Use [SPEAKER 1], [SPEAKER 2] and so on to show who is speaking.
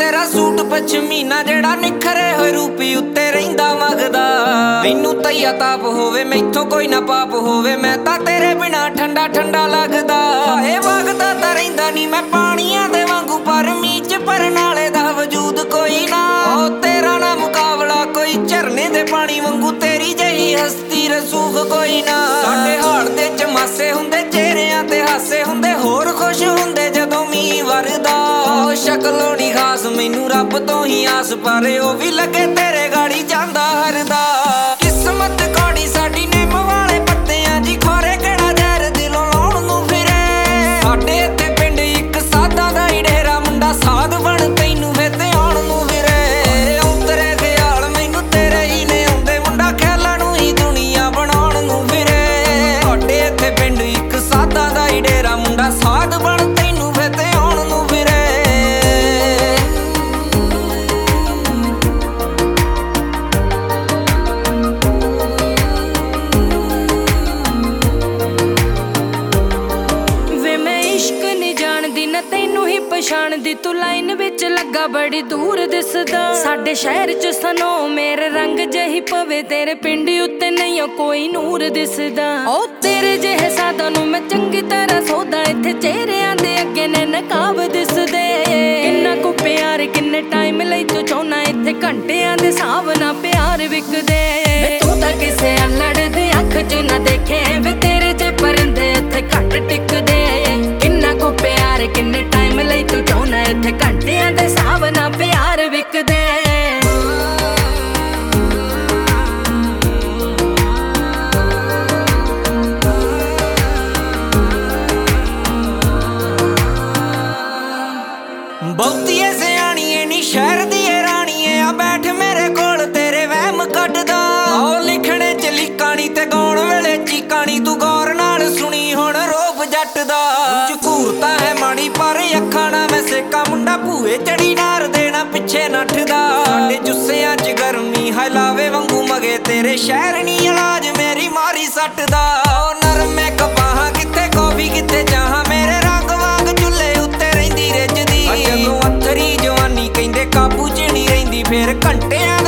[SPEAKER 1] तेरा सूट पश्मीना जेड़ा निखरे होए रूपी उत्ते रहिंदा मगदा। मैनू तैया ताप होवे मैथों कोई ना पाप होवे, मैं तां तेरे बिना ठंडा ठंडा लगदा। हाए वगदा तां रहिंदा नी मैं पानियां दे वांगू, पर मीच भरन आले दा वजूद कोई ना। ओ तेरा ना मुकाबला कोई झरने दे पानी वांगू, तेरी जही हस्ती रसूख कोई ना। साडे हाड़ दे चमासे हुंदे चेहरियां ते हासे हुंदे, होर खुश हुंदे जदों मींह वरदा। शक्ल होनी खास मैनू रब तो ही आस, पर ओ भी लगे तेरे गाड़ी जांदा हरदा। किस्मत कौड़ी साडी निम वाले पत्तियां जी, खोरे केड़ा जहर दिलों लाउण नूं फिरे। साडे इत्थे पिंड इक सादा दा ही डेरा, मुंडा साध बण तैनू वे ते आउण नूं फिरे। औंतरे ख्याल मैनू तेरे ही ने आउंदे, मुंडा ख्यालां नूं ही दुनिया बनाउण नूं फिरे। साडे इत्थे पिंड इक सादा दा ही डेरा, मुंडा साध बण तैनू वे ते आउण नूं फिरे।
[SPEAKER 2] तैनू ही पछाणदी तू लाइन विच लगा बड़ी दूर दिसदा। साडे शहर च सनो मेरे रंग जही पवे, तेरे पिंड उत्ते नहीं कोई नूर दिसदा। ओ तेरे जेहे सादा नू मैं चंगी तरह सौदा, इत्थे चेहरियां दे अगे ने नकाब दिसदे। किन्ना को प्यार किन्ने टाइम लई तू चाहना, इत्थे घंटियां दे हिसाब ना प्यार विकदे। तू तां किसे अल्लड़ दे अख च ना देखे, वे तेरे जे परिंदे इत्थे घट टिकदे। किन्ना को प्यार किन्ने टाइम लई तू चाहना, इत्थे घंटियां दे हिसाब ना प्यार विकदे।
[SPEAKER 1] बहुतीए सियाणीए नी शहर दी राणीए, आ बैठ मेरे कोल तेरे वहम कटदा। ओ लिखने च लिकानी ते गाउण वेले चीकानी, तू गौर नाल सुनी हुण रोब जट दा। झकूरता है माड़ी पर अखां ना मैं सेका, मुंडा भूए चढ़ी नार देना पिछे नठदा। साडे जुस्सियां च गर्मी हलावे वांगू मगे, तेरे शहर नी इलाज मेरी मारी सटदा। ओ नरमे कपाहां किथे कॉफी किथे चाहां, मेरे रंग वांग चुल्हे उत्ते रहिंदी रिझदी। जदों अथरी जवानी कहंदे काबू च नी रहिंदी, फिर घंटियां